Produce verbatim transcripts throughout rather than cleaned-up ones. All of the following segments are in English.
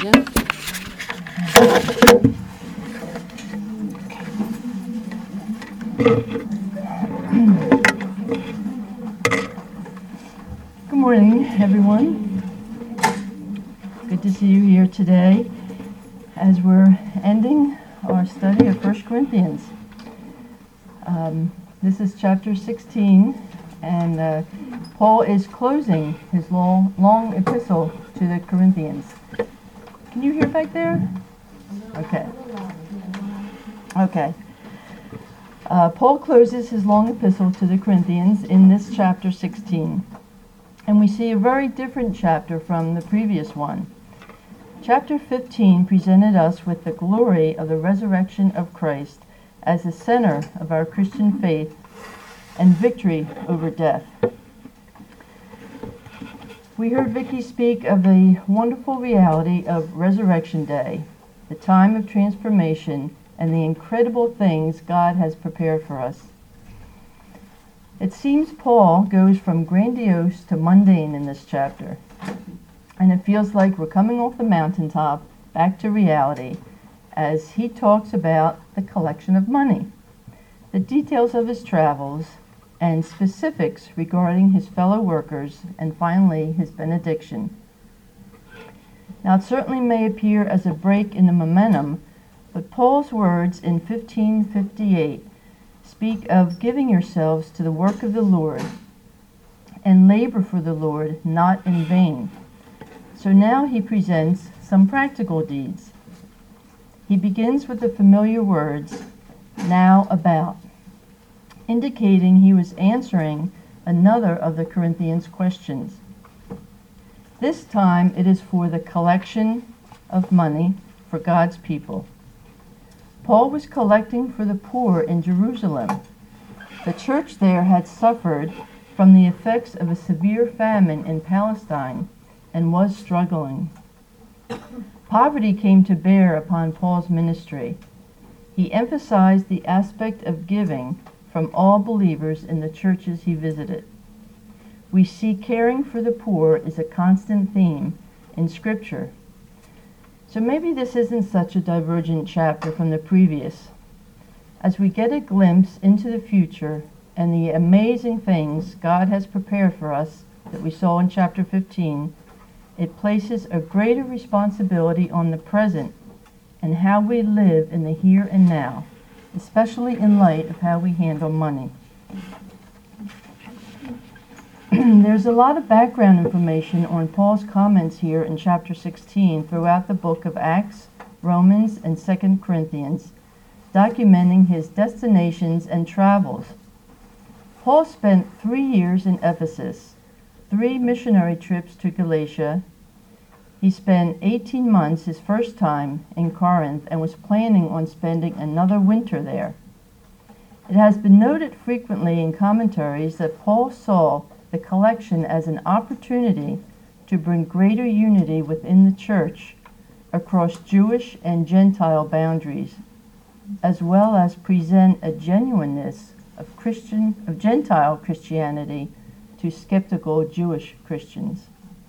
Yeah. Good morning, everyone. Good to see you here today as we're ending our study of First Corinthians. Um, this is chapter sixteen, and uh, Paul is closing his long, long epistle to the Corinthians. Can you hear back there? Okay. Okay. Uh, Paul closes his long epistle to the Corinthians in this chapter sixteen. And we see a very different chapter from the previous one. Chapter fifteen presented us with the glory of the resurrection of Christ as the center of our Christian faith and victory over death. We heard Vicki speak of the wonderful reality of Resurrection Day, the time of transformation, and the incredible things God has prepared for us. It seems Paul goes from grandiose to mundane in this chapter, and it feels like we're coming off the mountaintop back to reality as he talks about the collection of money, the details of his travels, and specifics regarding his fellow workers, and finally his benediction. Now it certainly may appear as a break in the momentum, but Paul's words in fifteen fifty-eight speak of giving yourselves to the work of the Lord and labor for the Lord, not in vain. So now he presents some practical deeds. He begins with the familiar words, now about, indicating he was answering another of the Corinthians' questions. This time it is for the collection of money for God's people. Paul was collecting for the poor in Jerusalem. The church there had suffered from the effects of a severe famine in Palestine and was struggling. Poverty came to bear upon Paul's ministry. He emphasized the aspect of giving from all believers in the churches he visited. We see caring for the poor is a constant theme in Scripture. So maybe this isn't such a divergent chapter from the previous. As we get a glimpse into the future and the amazing things God has prepared for us that we saw in chapter fifteen, it places a greater responsibility on the present and how we live in the here and now, especially in light of how we handle money. There's a lot of background information on Paul's comments here in chapter sixteen throughout the book of Acts, Romans, and Second Corinthians, documenting his destinations and travels. Paul spent three years in Ephesus, three missionary trips to Galatia. He spent eighteen months his first time in Corinth and was planning on spending another winter there. It has been noted frequently in commentaries that Paul saw the collection as an opportunity to bring greater unity within the church across Jewish and Gentile boundaries, as well as present a genuineness of Christian of Gentile Christianity to skeptical Jewish Christians.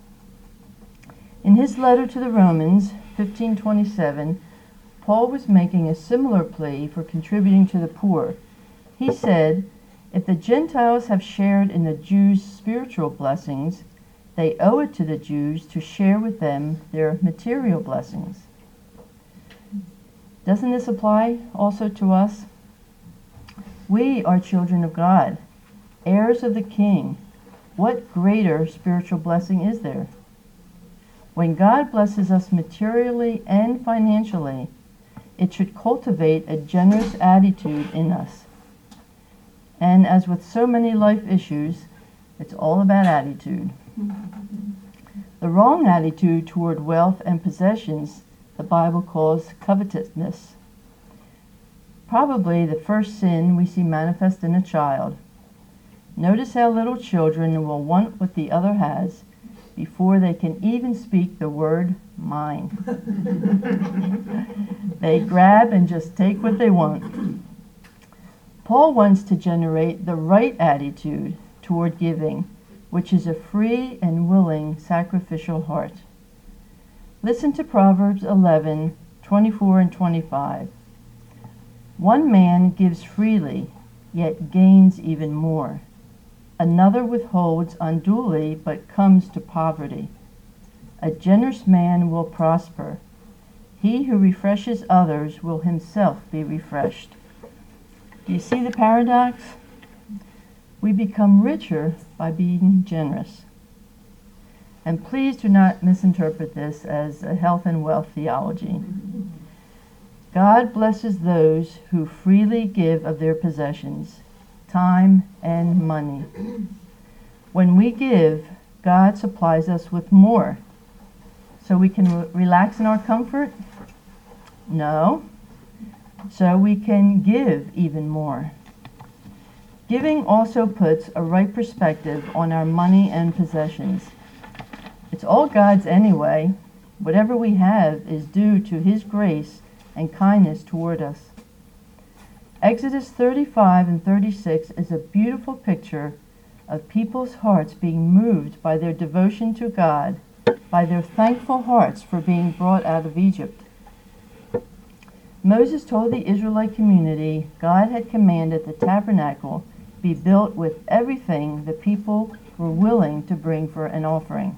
In his letter to the Romans, fifteen twenty-seven, Paul was making a similar plea for contributing to the poor. He said, if the Gentiles have shared in the Jews' spiritual blessings, they owe it to the Jews to share with them their material blessings. Doesn't this apply also to us? We are children of God, heirs of the King. What greater spiritual blessing is there? When God blesses us materially and financially, it should cultivate a generous attitude in us. And as with so many life issues, it's all about attitude. The wrong attitude toward wealth and possessions, the Bible calls covetousness. Probably the first sin we see manifest in a child. Notice how little children will want what the other has before they can even speak the word mine. They grab and just take what they want. Paul wants to generate the right attitude toward giving, which is a free and willing sacrificial heart. Listen to Proverbs eleven, twenty-four and twenty-five. One man gives freely, yet gains even more. Another withholds unduly, but comes to poverty. A generous man will prosper. He who refreshes others will himself be refreshed. Do you see the paradox? We become richer by being generous. And please do not misinterpret this as a health and wealth theology. God blesses those who freely give of their possessions, time and money. When we give, God supplies us with more. So we can re- relax in our comfort? No. So we can give even more. Giving also puts a right perspective on our money and possessions. It's all God's anyway. Whatever we have is due to His grace and kindness toward us. Exodus thirty-five and thirty-six is a beautiful picture of people's hearts being moved by their devotion to God, by their thankful hearts for being brought out of Egypt. Moses told the Israelite community God had commanded the tabernacle be built with everything the people were willing to bring for an offering.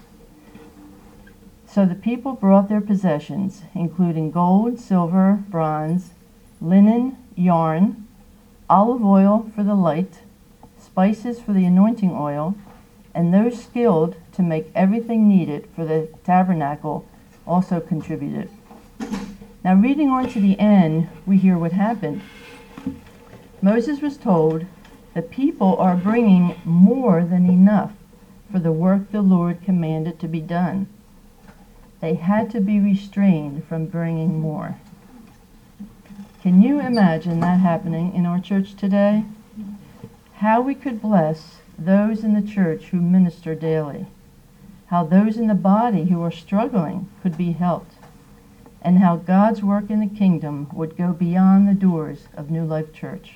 So the people brought their possessions, including gold, silver, bronze, linen, yarn, olive oil for the light, spices for the anointing oil, and those skilled to make everything needed for the tabernacle also contributed. Now, reading on to the end, we hear what happened. Moses was told, the people are bringing more than enough for the work the Lord commanded to be done. They had to be restrained from bringing more. Can you imagine that happening in our church today? How we could bless those in the church who minister daily. How those in the body who are struggling could be helped. And how God's work in the kingdom would go beyond the doors of New Life Church.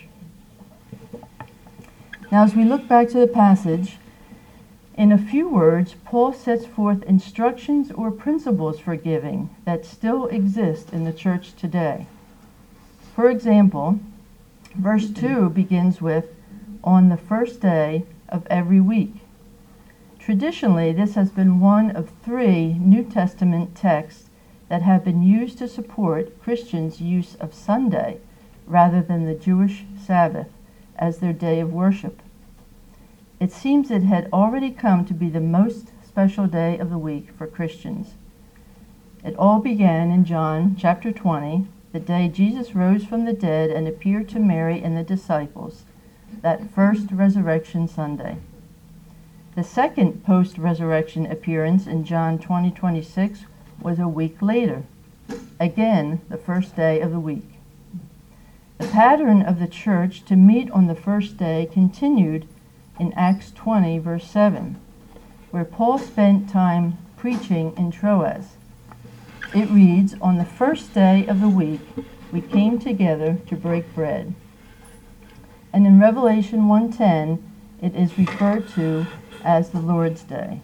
Now, as we look back to the passage, in a few words, Paul sets forth instructions or principles for giving that still exist in the church today. For example, verse two begins with, on the first day of every week. Traditionally, this has been one of three New Testament texts that have been used to support Christians' use of Sunday rather than the Jewish Sabbath as their day of worship. It seems it had already come to be the most special day of the week for Christians. It all began in John chapter twenty, the day Jesus rose from the dead and appeared to Mary and the disciples, that first resurrection Sunday. The second post-resurrection appearance in John twenty twenty-six was a week later, again the first day of the week. The pattern of the church to meet on the first day continued in Acts twenty, verse seven, where Paul spent time preaching in Troas. It reads, on the first day of the week, we came together to break bread. And in Revelation one ten, it is referred to as the Lord's Day.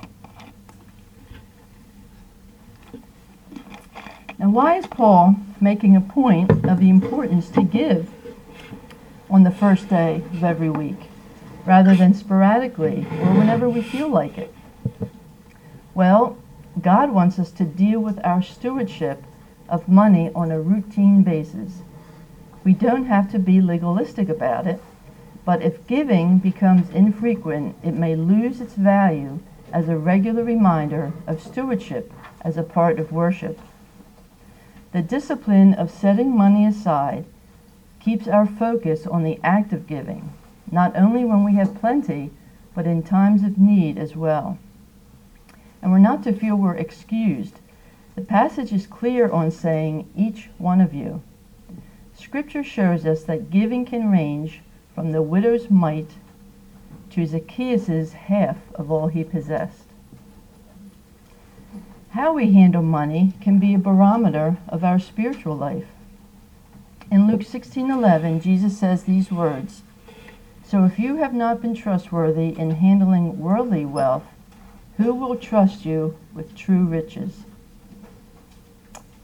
Now, why is Paul making a point of the importance to give on the first day of every week, rather than sporadically or whenever we feel like it? Well, God wants us to deal with our stewardship of money on a routine basis. We don't have to be legalistic about it, but if giving becomes infrequent, it may lose its value as a regular reminder of stewardship as a part of worship. The discipline of setting money aside keeps our focus on the act of giving, not only when we have plenty, but in times of need as well. And we're not to feel we're excused. The passage is clear on saying, each one of you. Scripture shows us that giving can range from the widow's mite to Zacchaeus' half of all he possessed. How we handle money can be a barometer of our spiritual life. In Luke sixteen eleven, Jesus says these words, so if you have not been trustworthy in handling worldly wealth, who will trust you with true riches?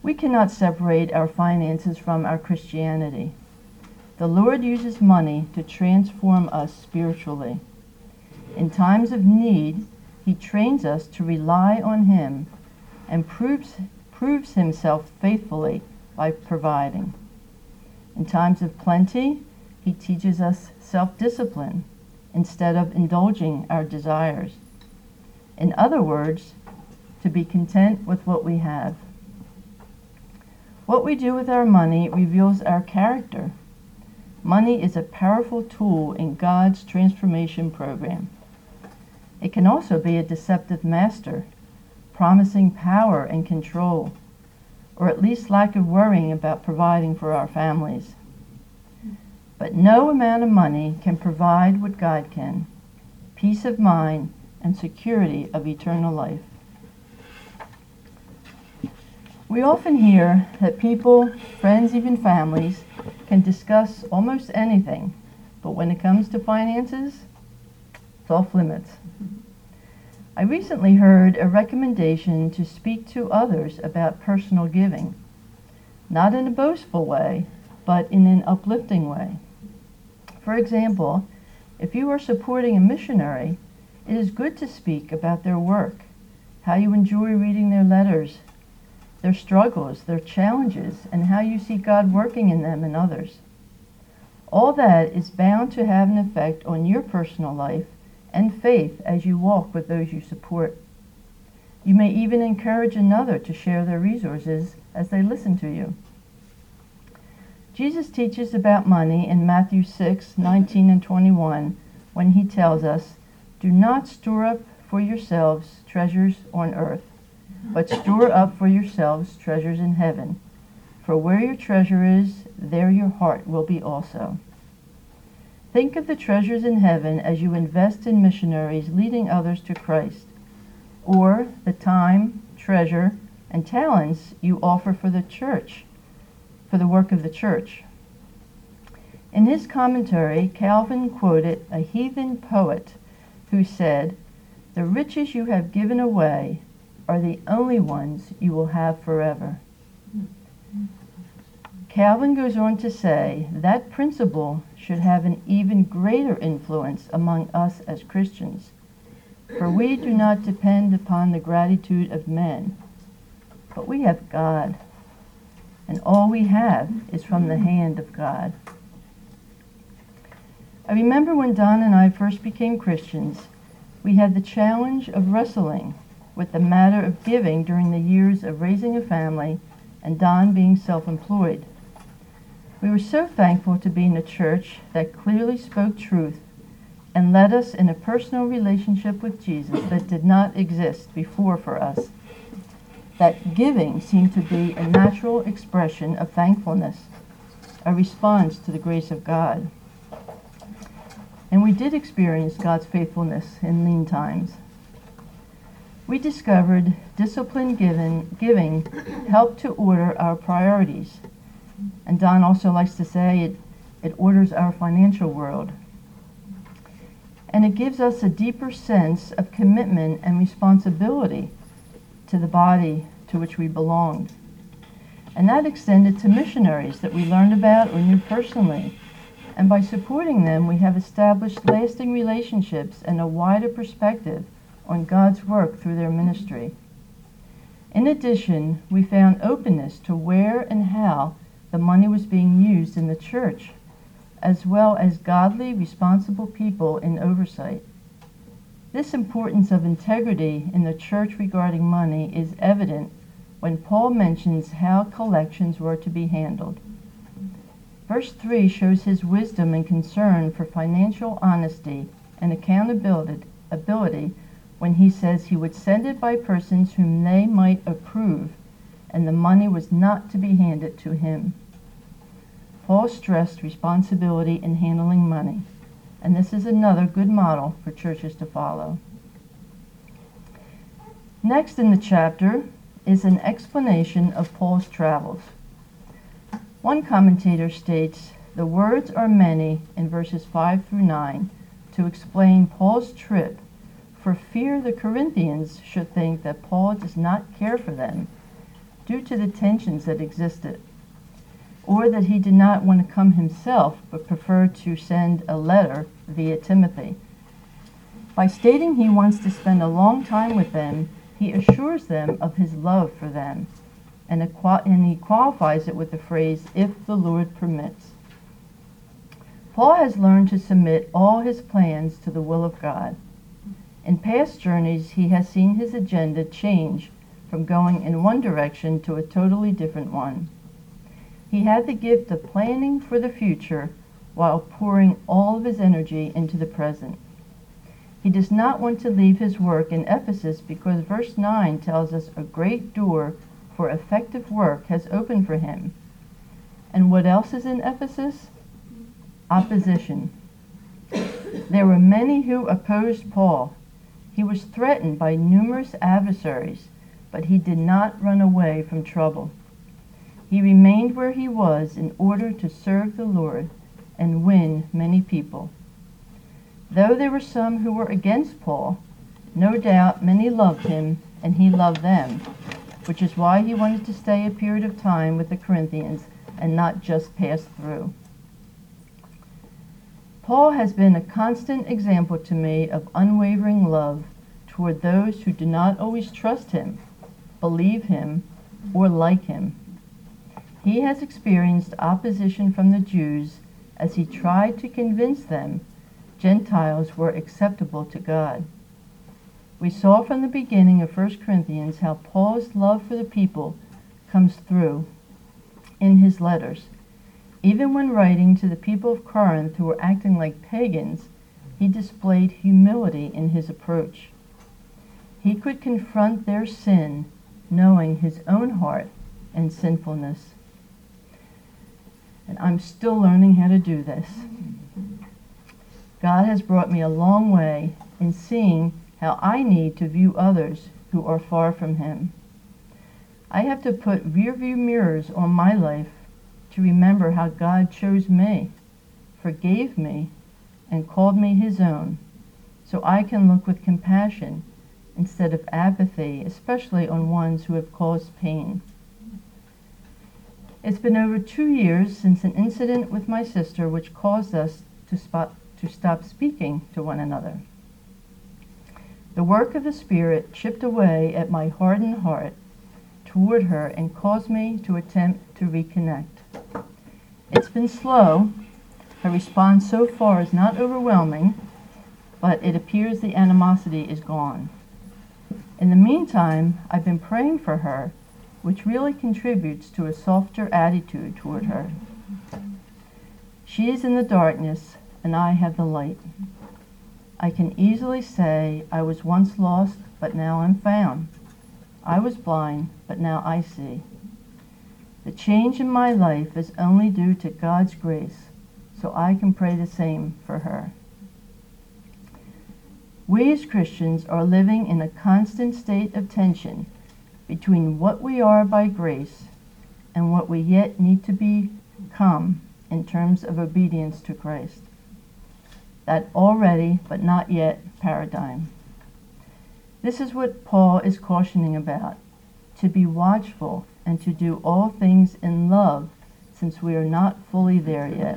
We cannot separate our finances from our Christianity. The Lord uses money to transform us spiritually. In times of need, He trains us to rely on Him and proves, proves Himself faithfully by providing. In times of plenty, He teaches us self-discipline instead of indulging our desires. In other words, to be content with what we have. What we do with our money reveals our character. Money is a powerful tool in God's transformation program. It can also be a deceptive master, promising power and control, or at least lack of worrying about providing for our families. But no amount of money can provide what God can: peace of mind and security of eternal life. We often hear that people, friends, even families, can discuss almost anything, but when it comes to finances, it's off limits. I recently heard a recommendation to speak to others about personal giving, not in a boastful way, but in an uplifting way. For example, if you are supporting a missionary, it is good to speak about their work, how you enjoy reading their letters, their struggles, their challenges, and how you see God working in them and others. All that is bound to have an effect on your personal life and faith as you walk with those you support. You may even encourage another to share their resources as they listen to you. Jesus teaches about money in Matthew six, nineteen and twenty-one, when He tells us, "Do not store up for yourselves treasures on earth, but store up for yourselves treasures in heaven. For where your treasure is, there your heart will be also." Think of the treasures in heaven as you invest in missionaries leading others to Christ, or the time, treasure, and talents you offer for the church, for the work of the church. In his commentary, Calvin quoted a heathen poet who said, "The riches you have given away are the only ones you will have forever." Calvin goes on to say that principle should have an even greater influence among us as Christians, for we do not depend upon the gratitude of men, but we have God, and all we have is from the hand of God. I remember when Don and I first became Christians, we had the challenge of wrestling with the matter of giving during the years of raising a family and Don being self-employed. We were so thankful to be in a church that clearly spoke truth and led us in a personal relationship with Jesus that did not exist before for us. That giving seemed to be a natural expression of thankfulness, a response to the grace of God. And we did experience God's faithfulness in lean times. We discovered disciplined giving, giving helped to order our priorities. And Don also likes to say it, it orders our financial world. And it gives us a deeper sense of commitment and responsibility to the body to which we belonged. And that extended to missionaries that we learned about or knew personally. And by supporting them, we have established lasting relationships and a wider perspective on God's work through their ministry. In addition, we found openness to where and how the money was being used in the church, as well as godly, responsible people in oversight. This importance of integrity in the church regarding money is evident when Paul mentions how collections were to be handled. Verse three shows his wisdom and concern for financial honesty and accountability ability when he says he would send it by persons whom they might approve, and the money was not to be handed to him. Paul stressed responsibility in handling money, and this is another good model for churches to follow. Next in the chapter is an explanation of Paul's travels. One commentator states, the words are many in verses five through nine to explain Paul's trip, for fear the Corinthians should think that Paul does not care for them due to the tensions that existed, or that he did not want to come himself but preferred to send a letter via Timothy. By stating he wants to spend a long time with them, he assures them of his love for them, and, and he qualifies it with the phrase, "if the Lord permits." Paul has learned to submit all his plans to the will of God. In past journeys, he has seen his agenda change from going in one direction to a totally different one. He had the gift of planning for the future while pouring all of his energy into the present. He does not want to leave his work in Ephesus because verse nine tells us a great door for effective work has opened for him. And what else is in Ephesus? Opposition. There were many who opposed Paul. He was threatened by numerous adversaries, but he did not run away from trouble. He remained where he was in order to serve the Lord and win many people. Though there were some who were against Paul, no doubt many loved him and he loved them, which is why he wanted to stay a period of time with the Corinthians and not just pass through. Paul has been a constant example to me of unwavering love toward those who do not always trust him, believe him, or like him. He has experienced opposition from the Jews as he tried to convince them Gentiles were acceptable to God. We saw from the beginning of First Corinthians how Paul's love for the people comes through in his letters. Even when writing to the people of Corinth who were acting like pagans, he displayed humility in his approach. He could confront their sin, knowing his own heart and sinfulness. And I'm still learning how to do this. God has brought me a long way in seeing how I need to view others who are far from him. I have to put rearview mirrors on my life to remember how God chose me, forgave me, and called me his own, so I can look with compassion instead of apathy, especially on ones who have caused pain. It's been over two years since an incident with my sister which caused us to, spot, to stop speaking to one another. The work of the Spirit chipped away at my hardened heart toward her and caused me to attempt to reconnect. It's been slow. Her response so far is not overwhelming, but it appears the animosity is gone. In the meantime, I've been praying for her, which really contributes to a softer attitude toward her. She is in the darkness, and I have the light. I can easily say, I was once lost, but now I'm found. I was blind, but now I see. The change in my life is only due to God's grace, so I can pray the same for her. We as Christians are living in a constant state of tension between what we are by grace and what we yet need to become in terms of obedience to Christ. That already but not yet paradigm. This is what Paul is cautioning about, to be watchful and to do all things in love, since we are not fully there yet.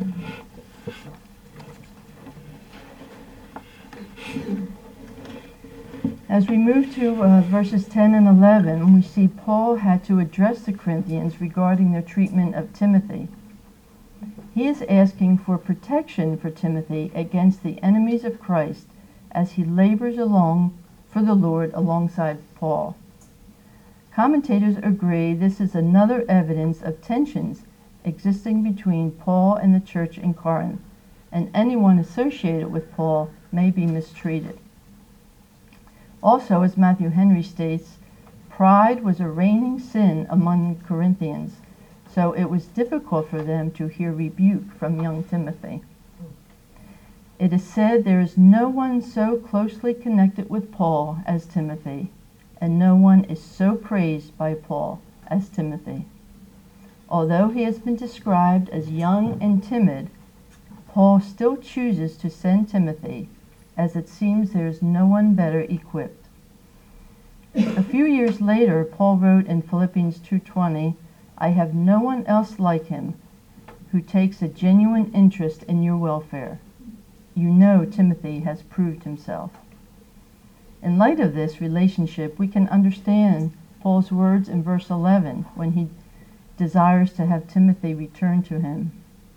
As we move to uh, verses ten and eleven, we see Paul had to address the Corinthians regarding their treatment of Timothy. He is asking for protection for Timothy against the enemies of Christ as he labors along for the Lord alongside Paul. Commentators agree this is another evidence of tensions existing between Paul and the church in Corinth, and anyone associated with Paul may be mistreated. Also, as Matthew Henry states, pride was a reigning sin among the Corinthians, so it was difficult for them to hear rebuke from young Timothy. It is said there is no one so closely connected with Paul as Timothy, and no one is so praised by Paul as Timothy. Although he has been described as young and timid, Paul still chooses to send Timothy, as it seems there is no one better equipped. A few years later, Paul wrote in Philippians two twenty, "I have no one else like him who takes a genuine interest in your welfare. You know Timothy has proved himself." In light of this relationship, we can understand Paul's words in verse eleven when he desires to have Timothy return to him.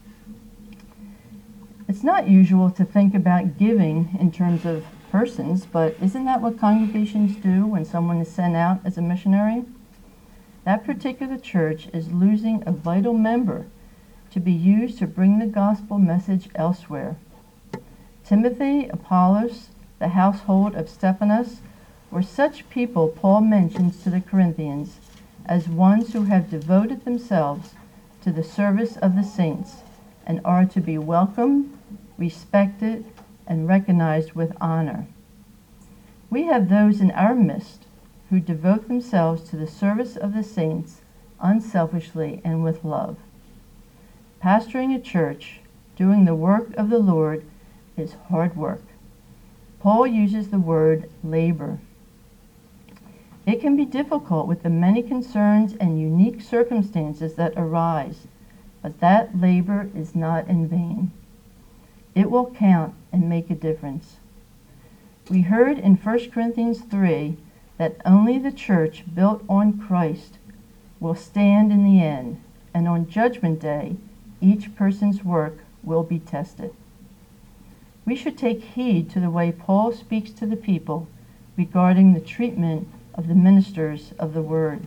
It's not usual to think about giving in terms of persons, but isn't that what congregations do when someone is sent out as a missionary? That particular church is losing a vital member to be used to bring the gospel message elsewhere. Timothy, Apollos, the household of Stephanas were such people Paul mentions to the Corinthians as ones who have devoted themselves to the service of the saints and are to be welcomed, respected, and recognized with honor. We have those in our midst who devote themselves to the service of the saints unselfishly and with love. Pastoring a church, doing the work of the Lord, is hard work. Paul uses the word labor. It can be difficult with the many concerns and unique circumstances that arise, but that labor is not in vain. It will count and make a difference. We heard in First Corinthians three that only the church built on Christ will stand in the end, and on Judgment Day, each person's work will be tested. We should take heed to the way Paul speaks to the people regarding the treatment of the ministers of the Word.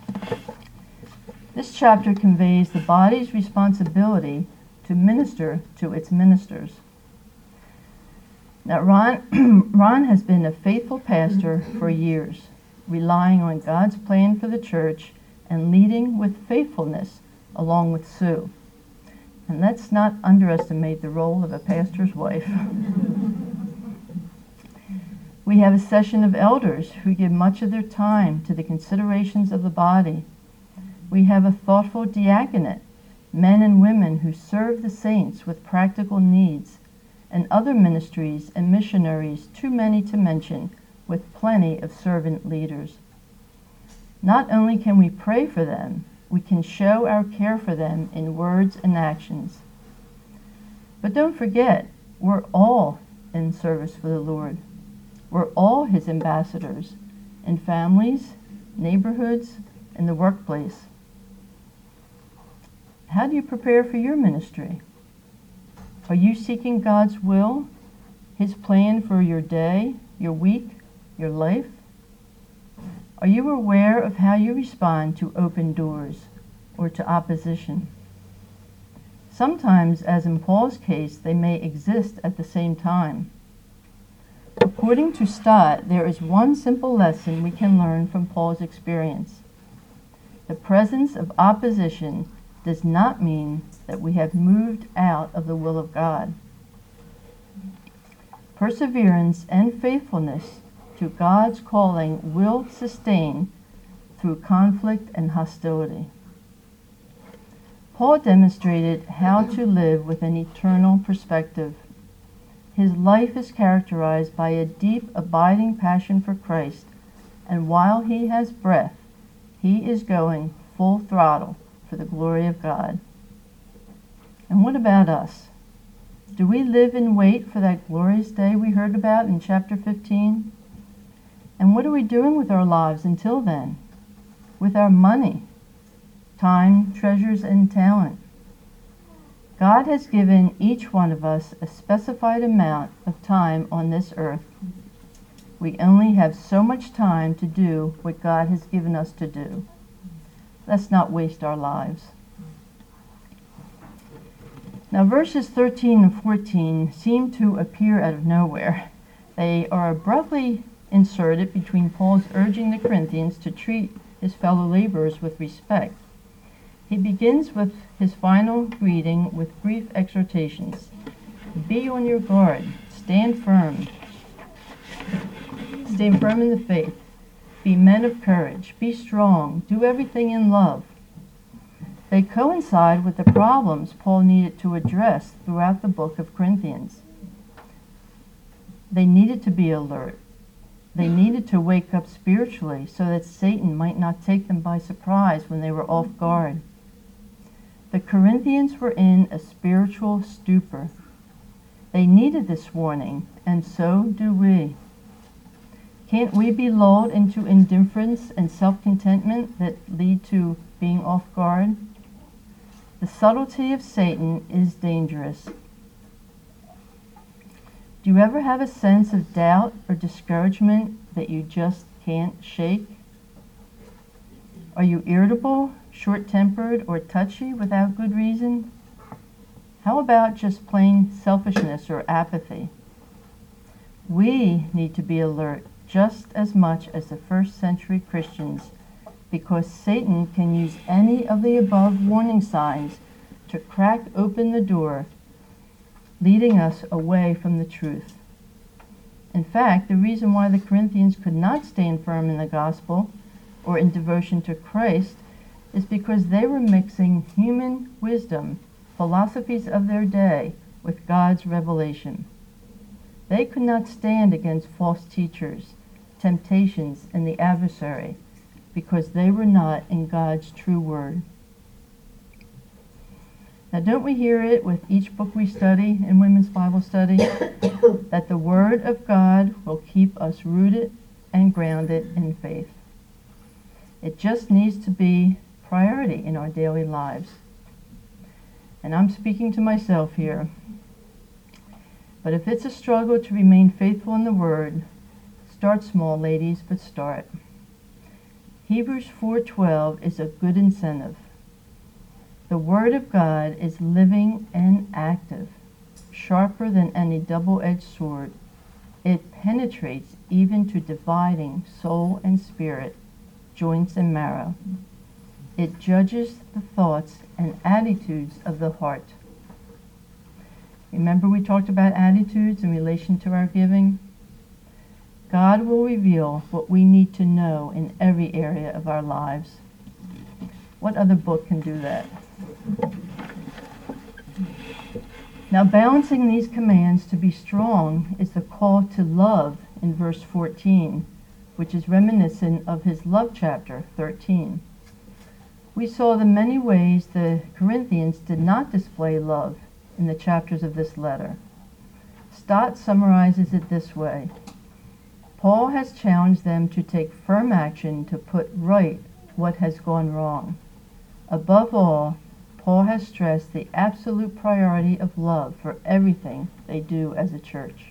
This chapter conveys the body's responsibility to minister to its ministers. Now, Ron, Ron has been a faithful pastor for years, relying on God's plan for the church and leading with faithfulness along with Sue. And let's not underestimate the role of a pastor's wife. We have a session of elders who give much of their time to the considerations of the body. We have a thoughtful diaconate, men and women who serve the saints with practical needs, and other ministries and missionaries too many to mention, with plenty of servant leaders. Not only can we pray for them, we can show our care for them in words and actions. But don't forget, we're all in service for the Lord. We're all His ambassadors in families, neighborhoods, in the workplace. How do you prepare for your ministry? Are you seeking God's will, His plan for your day, your week, your life? Are you aware of how you respond to open doors or to opposition? Sometimes, as in Paul's case, they may exist at the same time. According to Stott, there is one simple lesson we can learn from Paul's experience. The presence of opposition does not mean that we have moved out of the will of God. Perseverance and faithfulness to God's calling will sustain through conflict and hostility. Paul demonstrated how to live with an eternal perspective. His life is characterized by a deep, abiding passion for Christ, and while he has breath, he is going full throttle for the glory of God. And what about us? Do we live and wait for that glorious day we heard about in chapter fifteen? And what are we doing with our lives until then? With our money, time, treasures, and talent? God has given each one of us a specified amount of time on this earth. We only have so much time to do what God has given us to do. Let's not waste our lives. Now, verses thirteen and fourteen seem to appear out of nowhere. They are abruptly inserted between Paul's urging the Corinthians to treat his fellow laborers with respect. He begins with his final greeting with brief exhortations. Be on your guard. Stand firm. Stand firm in the faith. Be men of courage. Be strong. Do everything in love. They coincide with the problems Paul needed to address throughout the book of Corinthians. They needed to be alert, they needed to wake up spiritually so that Satan might not take them by surprise when they were off guard. The Corinthians were in a spiritual stupor. They needed this warning, and so do we. Can't we be lulled into indifference and self-contentment that lead to being off guard? The subtlety of Satan is dangerous. Do you ever have a sense of doubt or discouragement that you just can't shake? Are you irritable, short-tempered, or touchy without good reason? How about just plain selfishness or apathy? We need to be alert just as much as the first century Christians, because Satan can use any of the above warning signs to crack open the door, leading us away from the truth. In fact, the reason why the Corinthians could not stand firm in the gospel or in devotion to Christ is because they were mixing human wisdom, philosophies of their day, with God's revelation. They could not stand against false teachers, temptations, and the adversary, because they were not in God's true word. Now, don't we hear it with each book we study in Women's Bible Study? That the Word of God will keep us rooted and grounded in faith. It just needs to be priority in our daily lives. And I'm speaking to myself here. But if it's a struggle to remain faithful in the Word, start small, ladies, but start. Hebrews four twelve is a good incentive. The Word of God is living and active, sharper than any double-edged sword. It penetrates even to dividing soul and spirit, joints and marrow. It judges the thoughts and attitudes of the heart. Remember we talked about attitudes in relation to our giving? God will reveal what we need to know in every area of our lives. What other book can do that? Now, balancing these commands to be strong is the call to love in verse fourteen, which is reminiscent of his love chapter thirteen. We saw the many ways the Corinthians did not display love in the chapters of this letter. Stott summarizes it this way: Paul has challenged them to take firm action to put right what has gone wrong. Above all, Paul has stressed the absolute priority of love for everything they do as a church.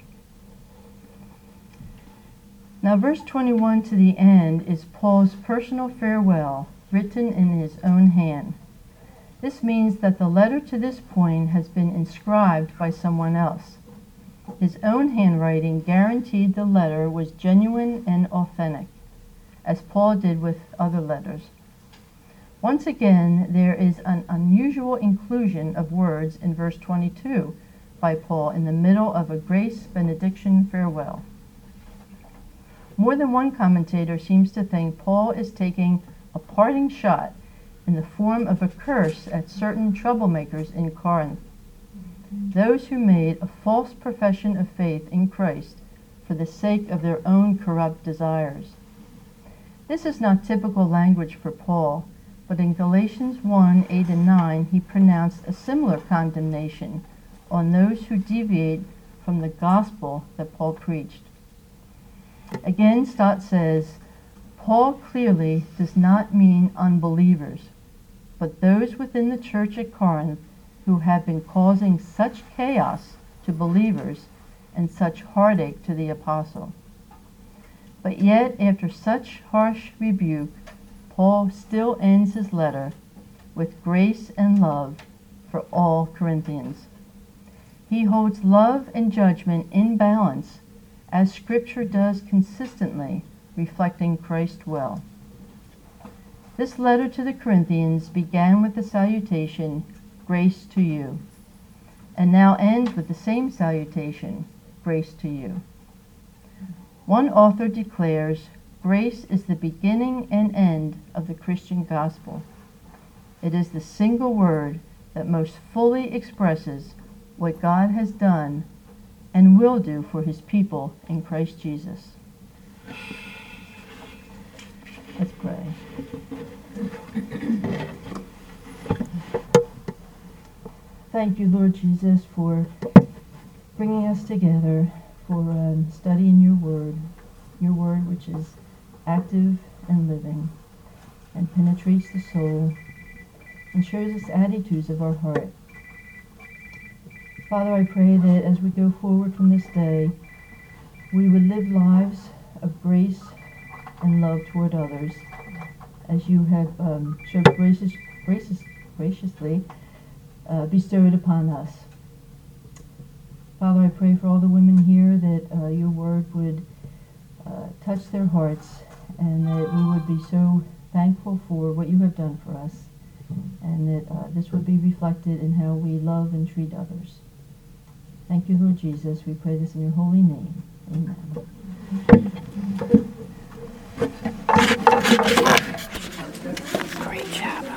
Now, verse twenty-one to the end is Paul's personal farewell, written in his own hand. This means that the letter to this point has been inscribed by someone else. His own handwriting guaranteed the letter was genuine and authentic, as Paul did with other letters. Once again, there is an unusual inclusion of words in verse twenty-two by Paul in the middle of a grace benediction farewell. More than one commentator seems to think Paul is taking a parting shot in the form of a curse at certain troublemakers in Corinth, those who made a false profession of faith in Christ for the sake of their own corrupt desires. This is not typical language for Paul, but in Galatians one, eight and nine, he pronounced a similar condemnation on those who deviate from the gospel that Paul preached. Again, Stott says, Paul clearly does not mean unbelievers, but those within the church at Corinth who have been causing such chaos to believers and such heartache to the apostle. But yet, after such harsh rebuke, Paul still ends his letter with grace and love for all Corinthians. He holds love and judgment in balance, as Scripture does consistently, reflecting Christ well. This letter to the Corinthians began with the salutation, "Grace to you," and now ends with the same salutation, "Grace to you." One author declares, grace is the beginning and end of the Christian gospel. It is the single word that most fully expresses what God has done and will do for his people in Christ Jesus. Let's pray. Thank you, Lord Jesus, for bringing us together for um, studying your word, your word which is active and living and penetrates the soul and shows us attitudes of our heart. Father, I pray that as we go forward from this day, we would live lives of grace and love toward others, as you have um, so gracious, gracious, graciously uh, bestowed upon us. Father, I pray for all the women here that uh, your word would uh, touch their hearts, and that we would be so thankful for what you have done for us, and that uh, this would be reflected in how we love and treat others. Thank you, Lord Jesus. We pray this in your holy name. Amen. Great job.